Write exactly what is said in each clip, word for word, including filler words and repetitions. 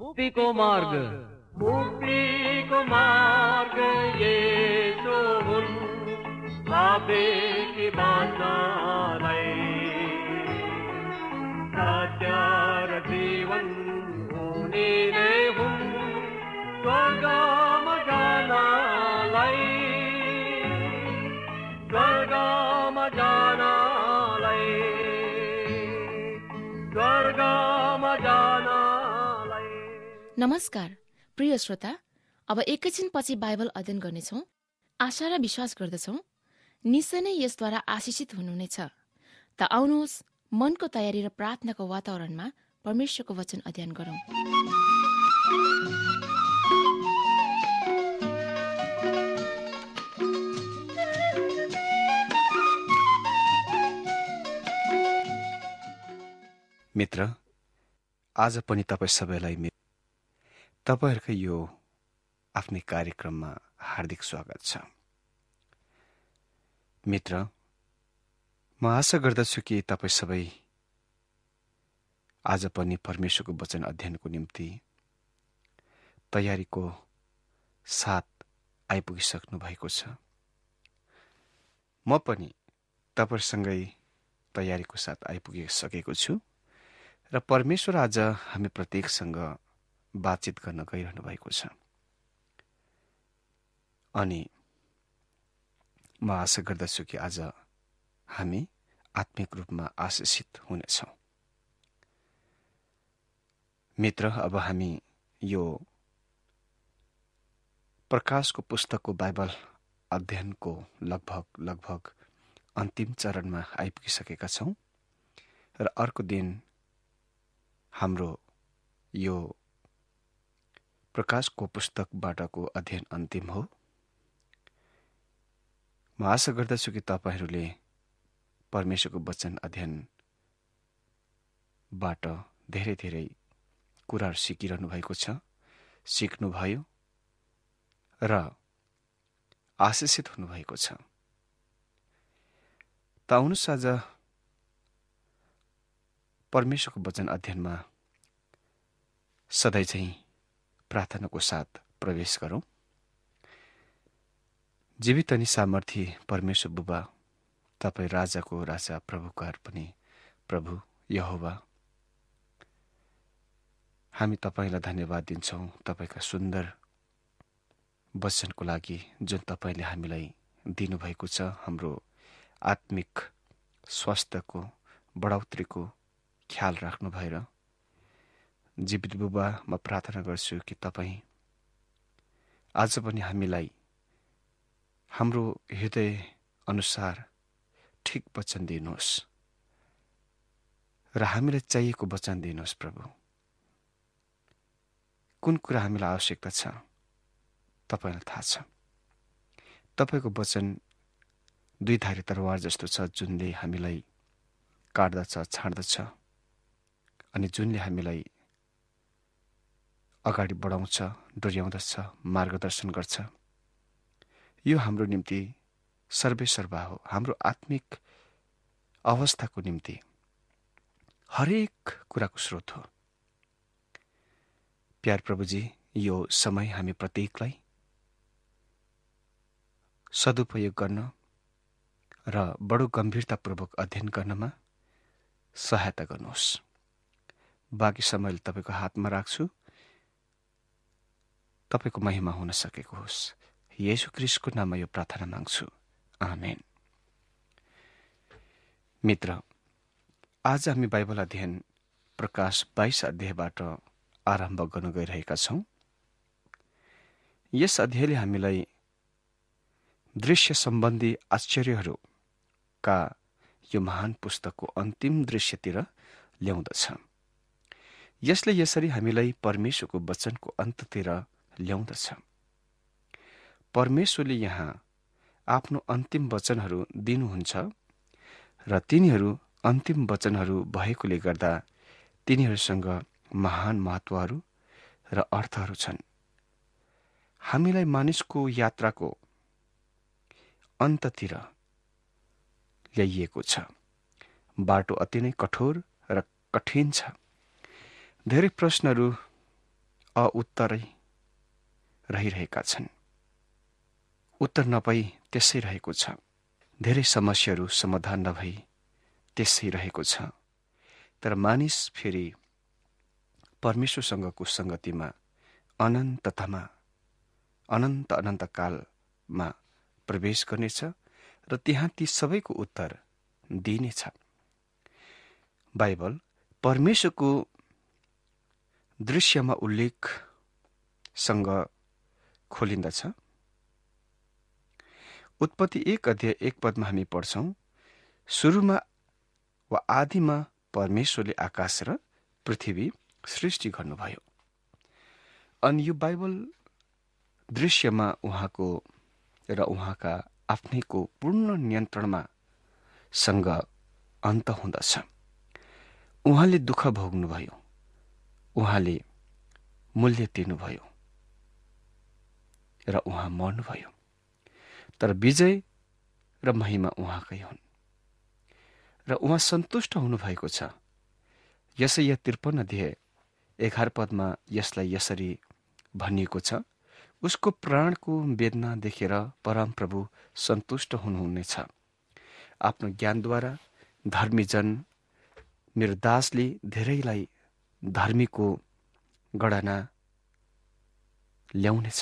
मुक्तिको मार्ग मुक्तिको मार्ग येशू हुन्, पापीकी बाँच्नलाई। सत्य र जीवन उनी नै हुन्, स्वर्गमा जानलाई, स्वर्गमा जानलाई, स्वर्गमा जानलाई। नमस्कार प्रिय श्रोता, अब एकैछिन पछि बाइबल अध्ययन गर्नेछौँ। आशा र विश्वास गर्दछौँ निश्चय नै यसद्वारा आशिषित हुनुहुनेछ। त आउनुहोस् मनको तयारी र प्रार्थनाको वातावरणमा परमेश्वरको वचन अध्ययन गरौँ। मित्र, आज पनि तपाईँ सबैलाई तपाईँहरूकै यो आफ्नै कार्यक्रममा हार्दिक स्वागत छ। मित्र, म आशा गर्दछु कि तपाईँ सबै आज पनि परमेश्वरको वचन अध्ययनको निम्ति तयारीको साथ आइपुगिसक्नु भएको छ। म पनि तपाईँसँगै तयारीको साथ आइपुगिसकेको छु र परमेश्वर आज हामी प्रत्येकसँग बातचित गर्न गइरहनु भएको छ। अनि म आशा गर्दछु कि आज हामी आत्मिक रूपमा आशिषित हुनेछौँ। मित्र, अब हामी यो प्रकाशको पुस्तकको बाइबल अध्ययनको लगभग लगभग अन्तिम चरणमा आइपुगिसकेका छौँ र अर्को दिन हाम्रो यो प्रकाशको पुस्तकबाटको अध्ययन अन्तिम हो। म आशा गर्दछु कि तपाईँहरूले परमेश्वरको वचन अध्ययनबाट धेरै धेरै कुराहरू सिकिरहनु भएको छ, सिक्नुभयो र आशिषित हुनुभएको छ। त आउनुहोस् आज परमेश्वरको वचन अध्ययनमा सधैँ चाहिँ प्रार्थनाको साथ प्रवेश गरौँ। जीवित अनि सामर्थी परमेश्वर बुबा, तपाईँ राजाको राजा, प्रभुकार पनि प्रभु यहोवा, हामी तपाईँलाई धन्यवाद दिन्छौँ तपाईँका सुन्दर वचनको लागि जुन तपाईँले हामीलाई दिनुभएको छ। हाम्रो आत्मिक स्वास्थ्यको बढाउत्रीको ख्याल राख्नु भएर जीवित बुबा, म प्रार्थना गर्छु कि तपाईँ आज पनि हामीलाई हाम्रो हृदय अनुसार ठिक वचन दिनुहोस् र हामीलाई चाहिएको वचन दिनुहोस्। प्रभु, कुन कुरा हामीलाई आवश्यकता छ तपाईँलाई थाहा छ। तपाईँको वचन दुई धारी तरवार जस्तो छ, जुनले हामीलाई काट्दछ, छाड्दछ अनि जुनले हामीलाई अगाडि बढाउँछ, डोर्याउँदछ, मार्गदर्शन गर्छ। यो हाम्रो निम्ति सर्वेसर्वा हो, हाम्रो आत्मिक अवस्थाको निम्ति हरेक कुराको स्रोत हो। प्यार प्रभुजी, यो समय हामी प्रत्येकलाई सदुपयोग गर्न र बडो गम्भीरतापूर्वक अध्ययन गर्नमा सहायता गर्नुहोस्। बाँकी समयले तपाईँको हातमा राख्छु, तपाईँको महिमा हुन सकेको होस्। येशू ख्रीष्टको नाममा यो प्रार्थना माग्छु, आमेन। मित्र, आज हामी बाइबल अध्ययन प्रकाश बाइस अध्यायबाट आरम्भ गर्न गइरहेका छौँ। यस अध्यायले हामीलाई दृश्य सम्बन्धी आश्चर्यहरूका यो महान पुस्तकको अन्तिम दृश्यतिर ल्याउँदछ। यसले यसरी हामीलाई परमेश्वरको वचनको अन्ततिर ल्याउँदछ। परमेश्वरले यहाँ आफ्नो अन्तिम वचनहरू दिनुहुन्छ र तिनीहरू अन्तिम वचनहरू भएकोले गर्दा तिनीहरूसँग महान महत्त्वहरू र अर्थहरू छन्। हामीलाई मानिसको यात्राको अन्ततिर ल्याइएको छ। बाटो अति नै कठोर र कठिन छ। धेरै प्रश्नहरू अउत्तरै रहिरहेका छन्। उत्तर नपाई त्यसै रहेको छ। धेरै समस्याहरू समाधान नभई त्यसै रहेको छ। तर मानिस फेरि परमेश्वरसँगको सङ्गतिमा अनन्ततामा अनन्त अनन्तकालमा प्रवेश गर्नेछ र त्यहाँ ती सबैको उत्तर दिइनेछ। बाइबल परमेश्वरको दृश्यमा उल्लेखसँग खोलिन्दछ। उत्पत्ति एक अध्याय एक पदमा हामी पढ्छौं, सुरुमा वा आदिमा परमेश्वरले आकाश र पृथ्वी सृष्टि गर्नुभयो। अनि यो बाइबल दृश्यमा उहाँको र उहाँका आफ्नैको पूर्ण नियन्त्रणमा सँग अन्त हुँदछ। उहाँले दुःख भोग्नुभयो, उहाँले मूल्य तिर्नुभयो र उहाँ मर्नुभयो। तर विजय र महिमा उहाँकै हुन् र उहाँ सन्तुष्ट हुनुभएको छ। यसैया त्रिपन्न अध्याय एघार पदमा यसलाई यसरी भनिएको छ, उसको प्राणको वेदना देखेर परमप्रभु सन्तुष्ट हुनुहुनेछ। आफ्नो ज्ञानद्वारा धर्मीजन मेरो दासले धेरैलाई धर्मीको गणना ल्याउनेछ।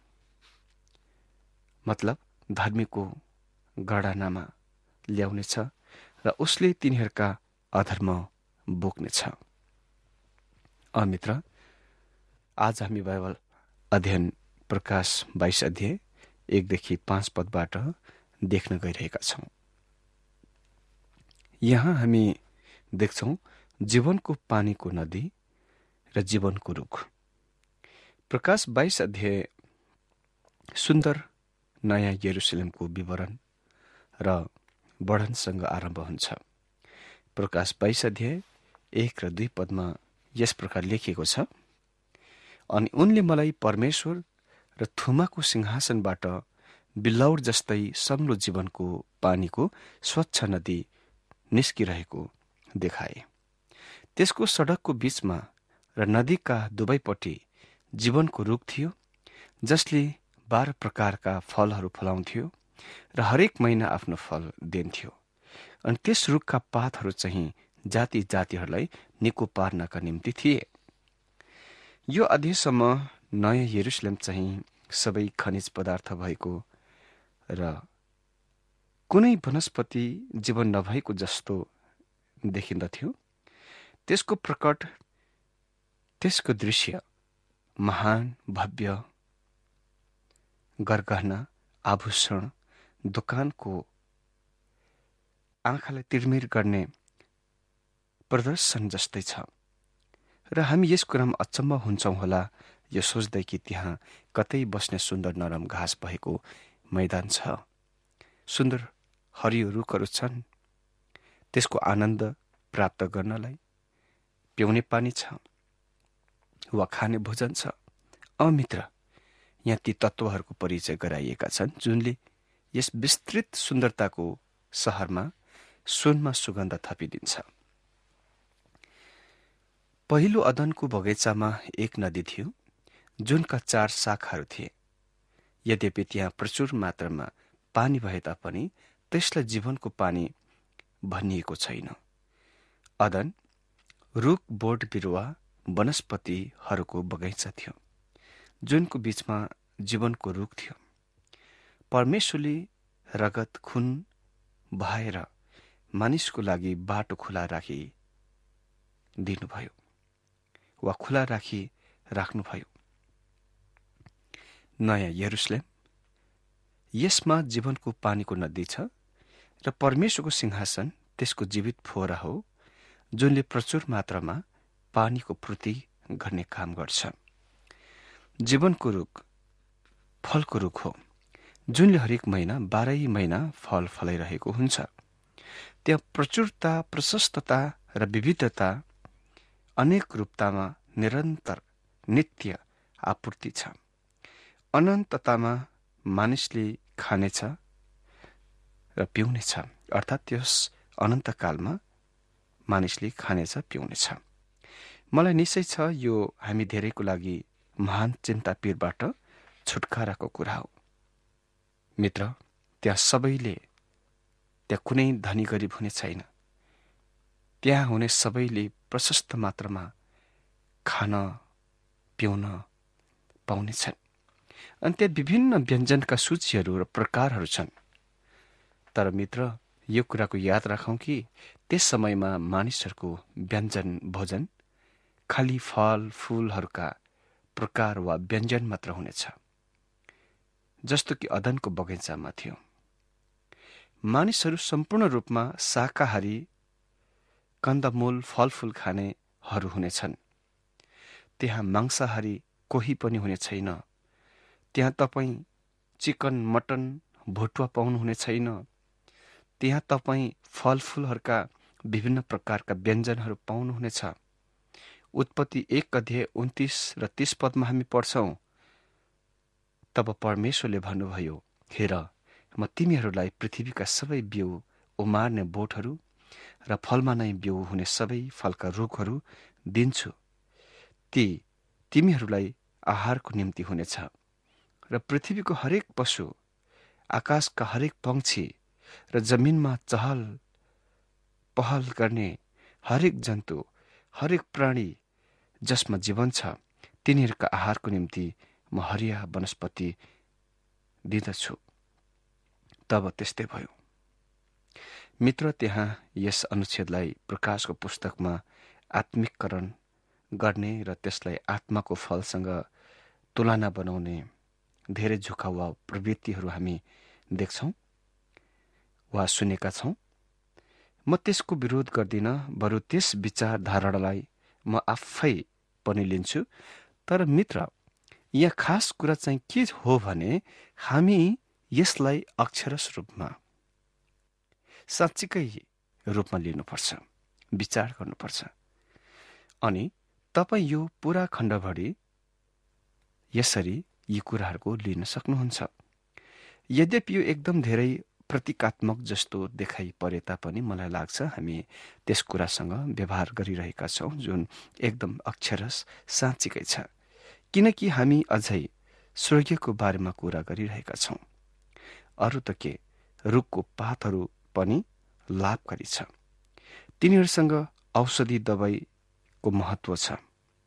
मतलब धर्मीको गणनामा ल्याउनेछ र उसले तिनीहरूका अधर्म बोक्नेछ। अमित्र, आज हामी बाइबल अध्ययन प्रकाश बाइस अध्याय एकदेखि पाँच पदबाट देख्न गइरहेका छौं। यहाँ हामी देख्छौं जीवनको पानीको नदी र जीवनको रुख। प्रकाश बाइस अध्याय सुन्दर नयाँ यरुशलेमको विवरण र वर्णनसँग आरम्भ हुन्छ। प्रकाश बाइस अध्याय एक र दुई पदमा यस प्रकार लेखिएको छ, अनि उनले मलाई परमेश्वर र थुमाको सिंहासनबाट बिल्लौर जस्तै सङ्लो जीवनको पानीको स्वच्छ नदी निस्किरहेको देखाए। त्यसको सडकको बीचमा र नदीका दुवैपट्टि जीवनको रुख थियो, जसले बाह्र प्रकारका फलहरू फलाउँथ्यो र हरेक महिना आफ्नो फल दिन्थ्यो। अनि त्यस रुखका पातहरू चाहिँ जाति जातिहरूलाई निको पार्नका निम्ति थिए। यो अध्ययसम्म नयाँ यरुशलेम चाहिँ सबै खनिज पदार्थ भएको र कुनै वनस्पति जीवन नभएको जस्तो देखिन्दथ्यो। त्यसको प्रकट त्यसको दृश्य महान भव्य गरगहना आभूषण दोकानको आँखालाई तिरमिर गर्ने प्रदर्शन जस्तै छ र हामी यस कुरामा अचम्म हुन्छौं होला यो सोच्दै कि त्यहाँ कतै बस्ने सुन्दर नरम घाँस भएको मैदान छ, सुन्दर हरियो रुखहरू छन्, त्यसको आनन्द प्राप्त गर्नलाई पिउने पानी छ वा खाने भोजन छ। अमित्र, यहाँ ती तत्त्वहरूको परिचय गराइएका छन् जुनले यस विस्तृत सुन्दरताको शहरमा सुनमा सुगन्ध थपिदिन्छ। पहिलो अदनको बगैँचामा एक नदी थियो जुनका चार शाखाहरू थिए। यद्यपि त्यहाँ प्रचुर मात्रामा पानी भए तापनि त्यसलाई जीवनको पानी भनिएको छैन। अदन रुख बोट बिरुवा वनस्पतिहरूको बगैँचा थियो जुनको बीचमा जीवनको रुख थियो। परमेश्वरले रगत खुन भएर मानिसको लागि बाटो खुला राखी दिनुभयो वा खुला राखी राख्नुभयो। नयाँ यरुशलेम, यसमा जीवनको पानीको नदी छ र परमेश्वरको सिंहासन त्यसको जीवित फोहरा हो जुनले प्रचुर मात्रामा पानीको पूर्ति गर्ने काम गर्छ। जीवनको रुख फलको रुख हो जुनले हरेक महिना बाह्रै महिना फल फलाइरहेको हुन्छ। त्यहाँ प्रचुरता, प्रशस्तता र विविधता अनेक रूपतामा निरन्तर नित्य आपूर्ति छ। अनन्ततामा मानिसले खानेछ र पिउनेछ, अर्थात् त्यस अनन्तकालमा मानिसले खानेछ पिउनेछ। मलाई निश्चय छ यो हामी धेरैको लागि महान चिन्ता पीरबाट छुटकाराको कुरा हो। मित्र, त्यहाँ सबैले त्यहाँ कुनै धनी गरिब हुने छैन। त्यहाँ हुने सबैले प्रशस्त मात्रामा खान पिउन पाउनेछन्। अनि त्यहाँ विभिन्न व्यञ्जनका सूचीहरू र प्रकारहरू छन्। तर मित्र, यो कुराको याद राखौँ कि त्यस समयमा मानिसहरूको व्यञ्जन भोजन खालि फल फूलहरूका प्रकार वा व्यञ्जन मात्र हुनेछ, जस्तो कि अदनको बगैँचामा थियो। मानिसहरू सम्पूर्ण रूपमा शाकाहारी कन्दमूल फलफूल खानेहरू हुनेछन्। त्यहाँ मांसाहारी कोही पनि हुने छैन। त्यहाँ तपाईँ चिकन मटन भुटुवा पाउनुहुने छैन। त्यहाँ तपाईँ फलफूलहरूका विभिन्न प्रकारका व्यञ्जनहरू पाउनुहुनेछ। उत्पत्ति एक अध्याय उन्तिस र तीस पदमा हामी पढ्छौं, तब परमेश्वरले भन्नुभयो, हेर, म तिमीहरूलाई पृथ्वीका सबै बिउ उमार्ने बोटहरू र फलमा नै बिउ हुने सबै फलका रुखहरू दिन्छु। ती तिमीहरूलाई आहारको निम्ति हुनेछ र पृथ्वीको हरेक पशु, आकाशका हरेक पंक्षी र जमिनमा चहल पहल गर्ने हरेक जन्तु, हरेक प्राणी जसमा जीवन छ, तिनीहरूका आहारको निम्ति म हरिया वनस्पति दिँदछु। तब त्यस्तै भयो। मित्र, त्यहाँ यस अनुच्छेदलाई प्रकाशको पुस्तकमा आत्मिकरण गर्ने र त्यसलाई आत्माको फलसँग तुलना बनाउने धेरै झुकाउ वा प्रवृत्तिहरू हामी देख्छौं वा सुनेका छौं। म त्यसको विरोध गर्दिन, बरु त्यस विचारधारालाई म आफै पनि लिन्छु। तर मित्र, यहाँ खास कुरा चाहिँ के हो भने हामी यसलाई अक्षरश रूपमा साँच्चीकै रूपमा लिनुपर्छ, विचार गर्नुपर्छ। अनि तपाईँ यो पूरा खण्डभरि यसरी यी कुराहरूको लिन सक्नुहुन्छ। यद्यपि यो एकदम धेरै प्रतीकात्मक जस्तो देखाइ परे तापनि मलाई लाग्छ हामी त्यस कुरासँग व्यवहार गरिरहेका छौं जुन एकदम अक्षरश साँच्चीकै छ, किनकि हामी अझै स्वर्गीयको बारेमा कुरा गरिरहेका छौं। अरू त के, रुखको पातहरू पनि लाभकारी छ। तिनीहरूसँग औषधि दबाईको महत्व छ।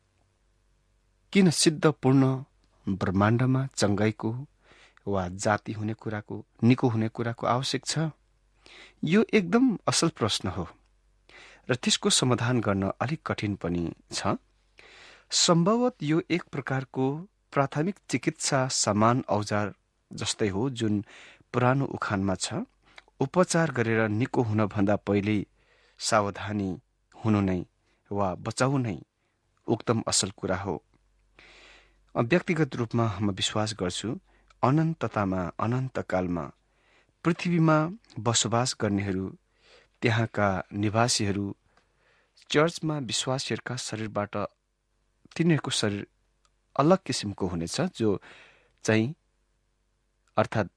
किन सिद्धपूर्ण ब्रह्माण्डमा चङ्गाईको वा जाति हुने कुराको, निको हुने कुराको आवश्यक छ? यो एकदम असल प्रश्न हो र त्यसको समाधान गर्न अलिक कठिन पनि छ। सम्भवतः यो एक प्रकारको प्राथमिक चिकित्सा सामान औजार जस्तै हो जुन पुरानो उखानमा छ, उपचार गरेर निको हुनभन्दा पहिले सावधानी हुनु नै वा बचाउ नै उक्तम असल कुरा हो। व्यक्तिगत रूपमा म विश्वास गर्छु अनन्ततामा, अनन्तकालमा पृथ्वीमा बसोबास गर्नेहरू, त्यहाँका निवासीहरू, चर्चमा विश्वासीहरूका शरीरबाट तिनीहरूको शरीर अलग किसिमको हुनेछ, जो चाहिँ अर्थात्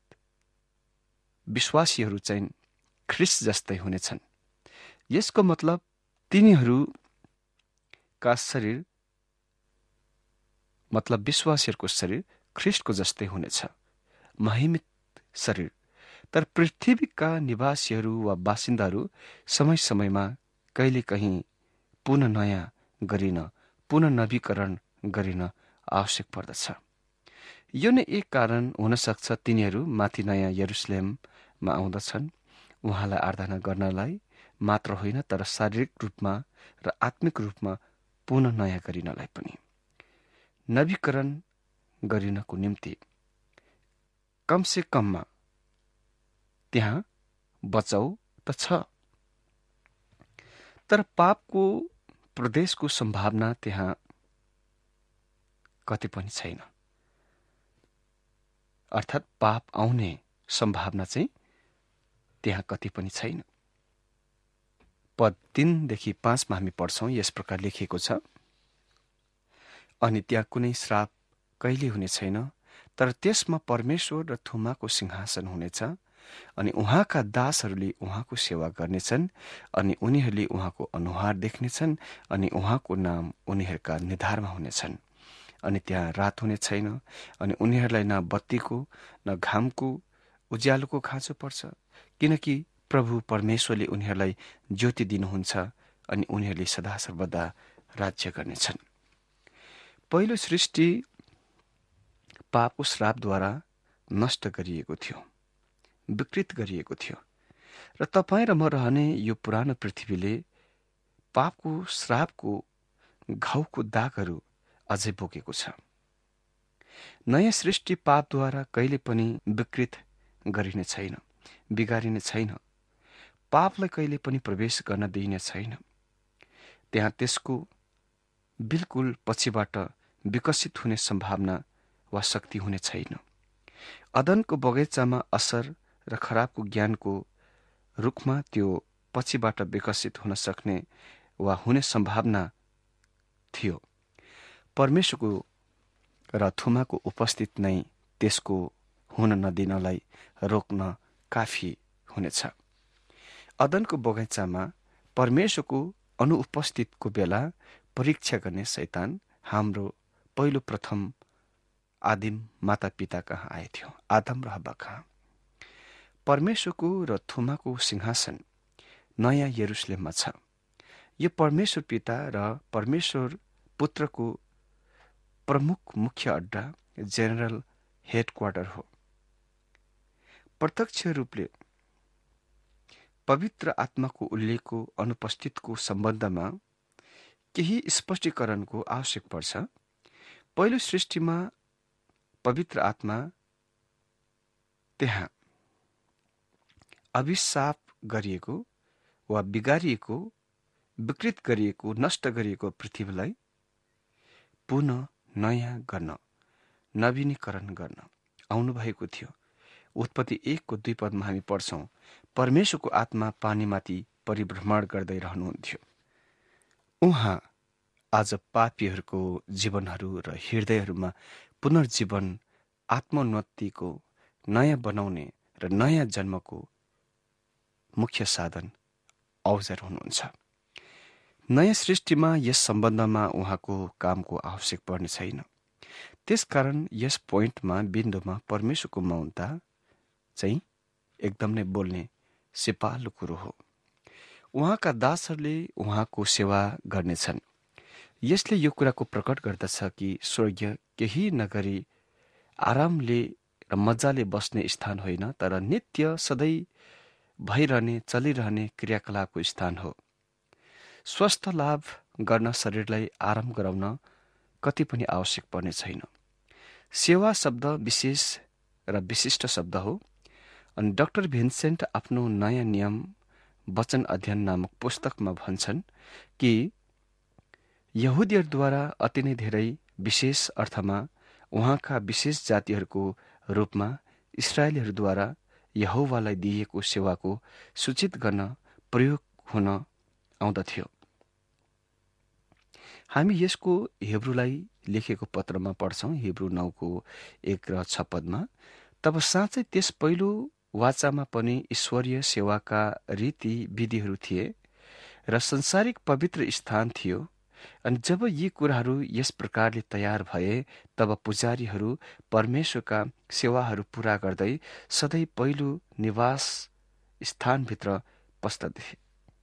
विश्वासीहरू चाहिँ ख्रिस्ट जस्तै हुनेछन्। यसको मतलब तिनीहरूका शरीर मतलब विश्वासीहरूको शरीर ख्रिस्टको जस्तै हुनेछ, महिमित शरीर। तर पृथ्वीका निवासीहरू वा बासिन्दाहरू समय समयमा कहिले कहीँ पुनः नयाँ गरिन, पुनः नवीकरण गरिन आवश्यक पर्दछ। यो नै एक कारण हुन सक्छ तिनीहरू माथि नयाँ यरुसलेममा आउँदछन्, उहाँलाई आराधना गर्नलाई मात्र होइन तर शारीरिक रूपमा र आत्मिक रूपमा पुनः नयाँ गरिनलाई पनि। नवीकरण गरिनको निम्ति कमसे कममा त्यहाँ बचाउ त छ, तर पापको प्रदेशको सम्भावना त्यहाँ कति पनि छैन। अर्थात् पाप आउने सम्भावना चाहिँ त्यहाँ कति पनि छैन। पद तीनदेखि पाँचमा हामी पढ्छौं, यस प्रकार लेखिएको छ, अनि त्यहाँ कुनै श्राप कहिले हुने छैन, तर त्यसमा परमेश्वर र थुमाको सिंहासन हुनेछ, अनि उहाँका दासहरूले उहाँको सेवा गर्नेछन्, अनि उनीहरूले उहाँको अनुहार देख्नेछन्, अनि उहाँको नाम उनीहरूका निधारमा हुनेछन्, अनि त्यहाँ रात हुने छैन, अनि उनीहरूलाई न बत्तीको न घामको उज्यालोको खाँचो पर्छ, किनकि प्रभु परमेश्वरले उनीहरूलाई ज्योति दिनुहुन्छ अनि उनीहरूले सदा सर्वदा राज्य गर्नेछन्। पहिलो सृष्टि पापको श्रापद्वारा नष्ट गरिएको थियो, विकृत गरिएको थियो, र तपाईँ र म रहने यो पुरानो पृथ्वीले पापको श्रापको घाउको दागहरू अझै बोकेको छ। नयाँ सृष्टि पापद्वारा कहिले पनि विकृत गरिने छैन, बिगारिने छैन। पापलाई कहिले पनि प्रवेश गर्न दिइने छैन। त्यहाँ त्यसको बिल्कुल पछिबाट विकसित हुने सम्भावना वा शक्ति हुने छैन। अदनको बगैँचामा असर र खराबको ज्ञानको रुखमा त्यो पछिबाट विकसित हुन सक्ने वा हुने सम्भावना थियो। परमेश्वरको र थुमाको उपस्थित नै त्यसको हुन नदिनलाई रोक्न काफी हुनेछ। अदनको बगैँचामा परमेश्वरको अनुपस्थितको बेला परीक्षा गर्ने शैतान हाम्रो पहिलो प्रथम आदिम माता पिता कहाँ आएथ्यो, आदम र हव्वा कहाँ। परमेश्वरको र थुमाको सिंहासन नयाँ यरुशलेममा छ। यो परमेश्वर पिता र परमेश्वर पुत्रको प्रमुख मुख्य अड्डा, जेनरल हेडक्वार्टर हो। प्रत्यक्ष रूपले पवित्र आत्माको उल्लेखको अनुपस्थितको सम्बन्धमा केही स्पष्टीकरणको आवश्यक पर्छ। पहिलो सृष्टिमा पवित्र आत्मा त्यहाँ अभिशाप गरिएको वा बिगारिएको, विकृत गरिएको, नष्ट गरिएको पृथ्वीलाई पुनः नयाँ गर्न, नवीनीकरण गर्न आउनुभएको थियो। उत्पत्ति एकको दुई पदमा हामी पढ्छौँ, परमेश्वरको आत्मा पानीमाथि परिभ्रमण गर्दै रहनुहुन्थ्यो। उहाँ आज पापीहरूको जीवनहरू र हृदयहरूमा पुनर्जीवन, आत्मोन्नतिको, नयाँ बनाउने र नयाँ जन्मको मुख्य साधन औजार हुनुहुन्छ। नयाँ सृष्टिमा यस सम्बन्धमा उहाँको कामको आवश्यक पर्ने छैन। त्यसकारण यस पोइन्टमा, बिन्दुमा परमेश्वरको मौनता चाहिँ एकदम नै बोल्ने सिपालु कुरो हो। उहाँका दासहरूले उहाँको सेवा गर्नेछन्। यसले यो कुराको प्रकट गर्दछ कि स्वर्गीय केही नगरी आरामले र मजाले बस्ने स्थान होइन, तर नित्य सधैँ भइरहने, चलिरहने क्रियाकलापको स्थान हो। स्वस्थ लाभ गर्न, शरीरलाई आराम गराउन कति पनि आवश्यक पर्ने छैन। सेवा शब्द विशेष र विशिष्ट शब्द हो। अनि डाक्टर भिन्सेन्ट आफ्नो नयाँ नियम वचन अध्ययन नामक पुस्तकमा भन्छन् कि यहुदीहरूद्वारा अति नै धेरै विशेष अर्थमा उहाँका विशेष जातिहरूको रूपमा इस्राएलीहरूद्वारा यहोवालाई दिइएको सेवाको सूचित गर्न प्रयोग हुन आउँदथ्यो। हामी यसको हिब्रूलाई लेखेको पत्रमा पढ्छौँ, हिब्रू नौको एक र छ पदमा, तब साँच्चै त्यस पहिलो वाचामा पनि ईश्वरीय सेवाका रीति विधिहरू थिए र संसारिक पवित्र स्थान थियो। अनि जब यी कुराहरू यस प्रकारले तयार भए, तब पुजारीहरू परमेश्वरका सेवाहरू पूरा गर्दै सधैँ पहिलो निवास स्थानभित्र पस्दथे।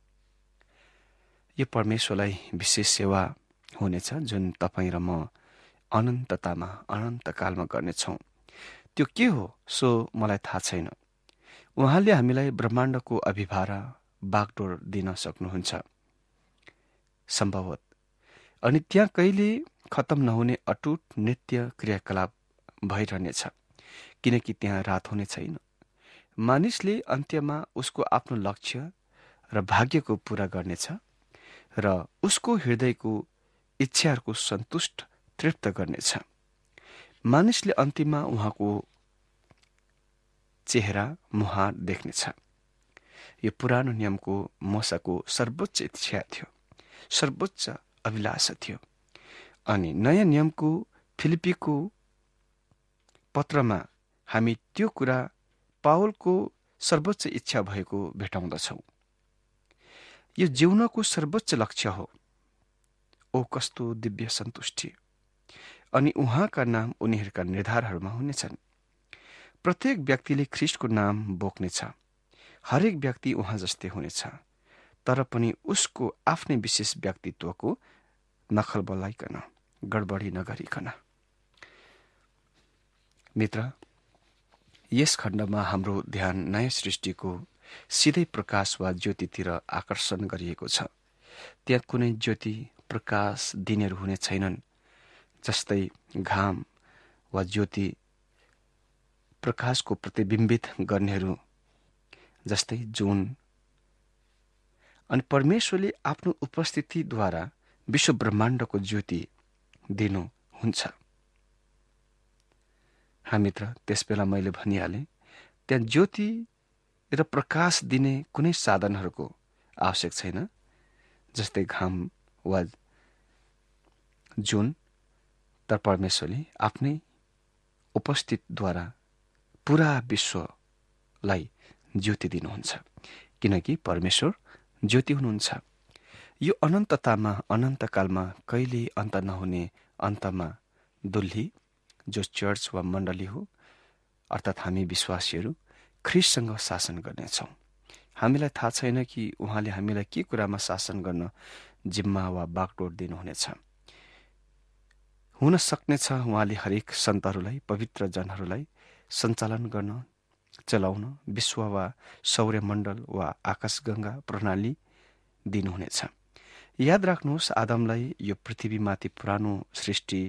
यो परमेश्वरलाई विशेष सेवा हुनेछ जुन तपाईँ र म अनन्ततामा, अनन्तकालमा गर्नेछौँ। त्यो के हो सो मलाई थाहा छैन। उहाँले हामीलाई ब्रह्माण्डको अभिभारा, बागडोर दिन सक्नुहुन्छ सम्भवत। अनि त्यहाँ कहिले खत्तम नहुने अटुट नित्य क्रियाकलाप भइरहनेछ, किनकि त्यहाँ रात हुने छैन। मानिसले अन्त्यमा उसको आफ्नो लक्ष्य र भाग्यको पूरा गर्नेछ र उसको हृदयको इच्छाहरूको सन्तुष्ट तृप्त गर्नेछ। मानिसले अन्तिममा उहाँको चेहरा, मुहार देख्नेछ। यो पुरानो नियमको मोसाको सर्वोच्च इच्छा थियो, सर्वोच्च अभिलाषा थियो। अनि नयाँ नियमको फिलिपीको पत्रमा हामी त्यो कुरा पावलको सर्वोच्च इच्छा भएको भेटाउँदछौँ। यो जीवनको सर्वोच्च लक्ष्य हो। ओ कस्तो दिव्य सन्तुष्टि! अनि उहाँका नाम उनीहरूका निर्धारहरूमा हुनेछन्। प्रत्येक व्यक्तिले ख्रीष्टको नाम बोक्नेछ। हरेक व्यक्ति उहाँ जस्तै हुनेछ, तर पनि उसको आफ्नै विशेष व्यक्तित्वको नकल बोलाइकन, गडबडी नगरिकन। मित्र, यस खण्डमा हाम्रो ध्यान नयाँ सृष्टिको सिधै प्रकाश वा ज्योतितिर आकर्षण गरिएको छ। त्यहाँ कुनै ज्योति प्रकाश दिनेहरू हुने छैनन्, जस्तै घाम वा ज्योति प्रकाशको प्रतिबिम्बित गर्नेहरू जस्तै जुन। अनि परमेश्वरले आफ्नो उपस्थितिद्वारा विश्व ब्रह्माण्डको ज्योति दिनुहुन्छ। हा मित्र, त्यसबेला मैले भनिहालेँ, त्यहाँ ज्योति र प्रकाश दिने कुनै साधनहरूको आवश्यक छैन, जस्तै घाम वा जुन। तर परमेश्वरले आफ्नै उपस्थितिद्वारा पुरा विश्वलाई ज्योति दिनुहुन्छ, किनकि परमेश्वर ज्योति हुनुहुन्छ। यो अनन्ततामा, अनन्तकालमा कहिले अन्त नहुने अन्तमा दुल्ही, जो चर्च वा मण्डली हो, अर्थात् हामी विश्वासीहरू ख्रीष्टसँग शासन गर्नेछौँ। हामीलाई थाहा छैन कि उहाँले हामीलाई के कुरामा शासन गर्न जिम्मा वा बागडोर दिनुहुनेछ। हुन सक्नेछ उहाँले हरेक सन्तहरूलाई, पवित्र जनहरूलाई सञ्चालन गर्न, चलाउन विश्व वा सौर्यमण्डल वा आकाशगङ्गा प्रणाली दिनुहुनेछ। याद राख्नुहोस्, आदमलाई यो पृथ्वीमाथि पुरानो सृष्टि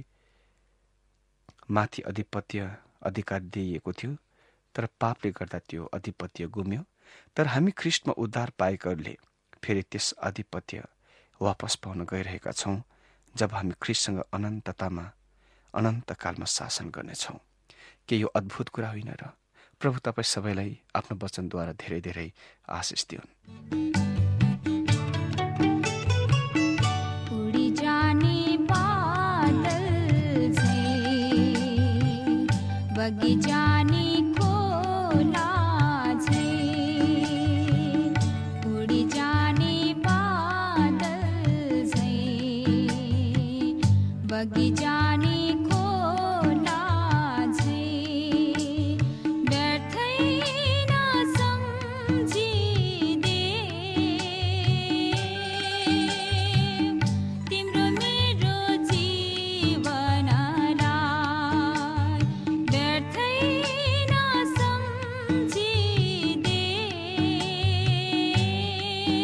माथि अधिपत्य अधिकार दिइएको थियो, तर पापले गर्दा त्यो अधिपत्य गुम्यो। तर हामी ख्रीष्टमा उद्धार पाएकाहरूले फेरि त्यस अधिपत्य वापस पाउन गइरहेका छौँ, जब हामी ख्रीष्टसँग अनन्ततामा, अनन्तकालमा शासन गर्नेछौँ। के यो अद्भुत कुरा होइन र? प्रभु तपाईँ सबैलाई आफ्नो वचनद्वारा धेरै धेरै आशिष दिउन्। बगिजानी खोला झे, उड़ी जाने बादल झे, बगिजानी खोला झे, व्यर्थै नसम्झिदे, तिम्रो मेरो जीवनलाई व्यर्थै नसम्झिदे,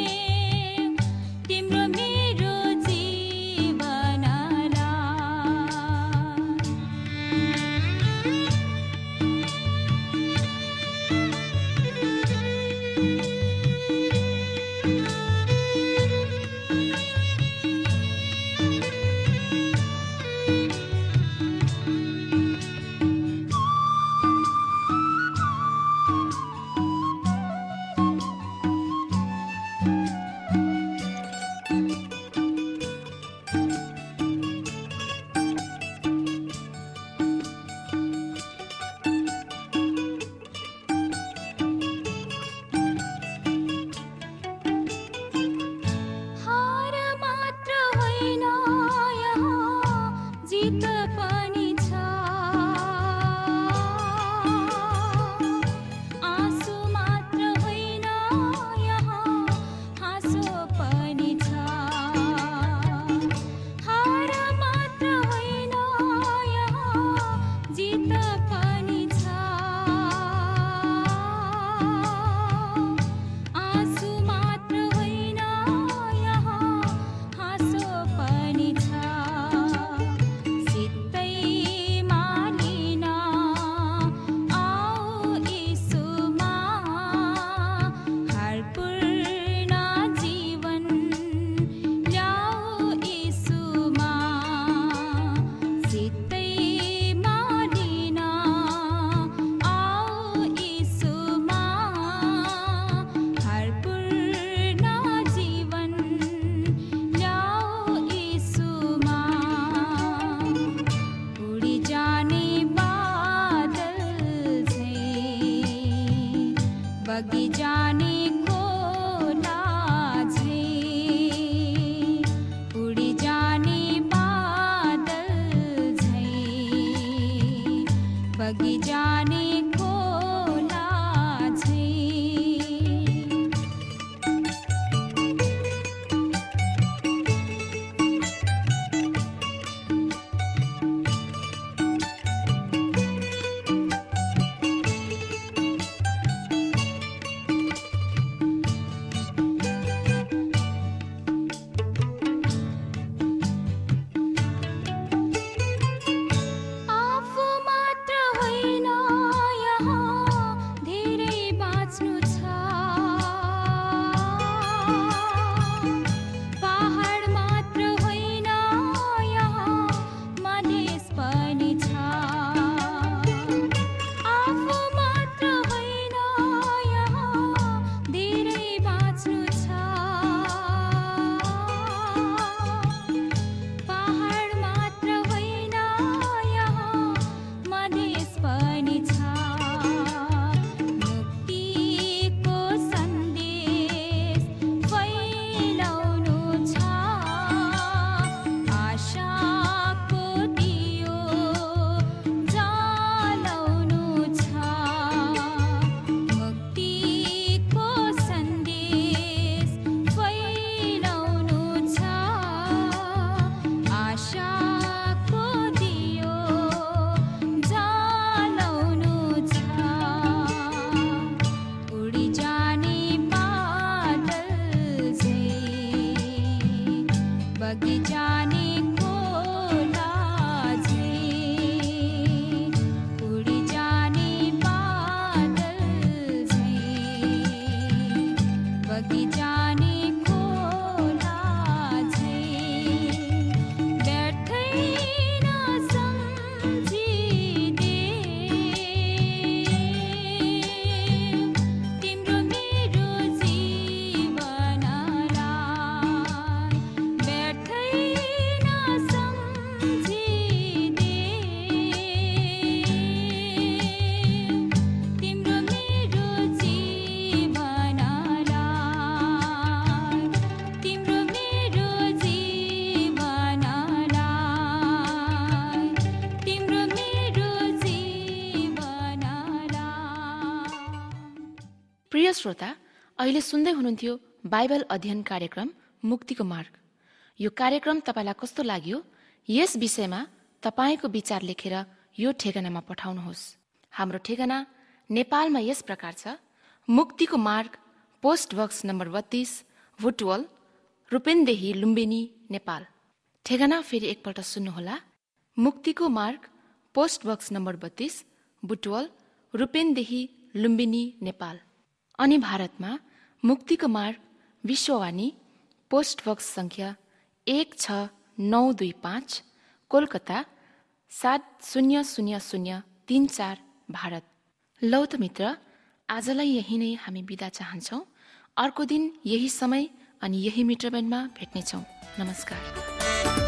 तिम्रो मेरो जीवनलाई बगिजाने खोला झैं, उड़ी जाने बादल झैं, बगिजाने खोला झैं, बैठै नसम्झिने तिम्रो मेरो जीवनलाई, बैठै नसम्झिने तिम्रो मेरो जीवनलाई, तिम्रो मेरो जीवनलाई, तिम्रो मेरो जीवनलाई। प्रिय श्रोता, अहिले सुन्दै हुनुहुन्थ्यो बाइबल अध्ययन कार्यक्रम मुक्तिको मार्ग। यो कार्यक्रम तपाईँलाई कस्तो लाग्यो? यस विषयमा तपाईँको विचार लेखेर यो ठेगानामा पठाउनुहोस्। हाम्रो ठेगाना नेपालमा यस प्रकार छ: मुक्तिको मार्ग, पोस्ट बक्स नम्बर बत्तीस, भुटवल, रूपेन्देही, लुम्बिनी, नेपाल। ठेगाना फेरि एकपल्ट सुन्नुहोला: मुक्तिको मार्ग, पोस्ट बक्स नम्बर बत्तीस, बुटवल, रूपेन्देही, लुम्बिनी, नेपाल। अनि भारतमा मुक्तिको मार्ग, विश्ववाणी, पोस्ट बक्स संख्या एक छ नौ दुई पाँच, कोलकाता सात शून्य शून्य शून्य तीन चार, भारत। लौ त मित्र, आजलाई यही नै हामी बिदा चाहन्छौँ। अर्को दिन यही समय अनि यही मिटरब्यान्डमा भेट्नेछौँ। नमस्कार।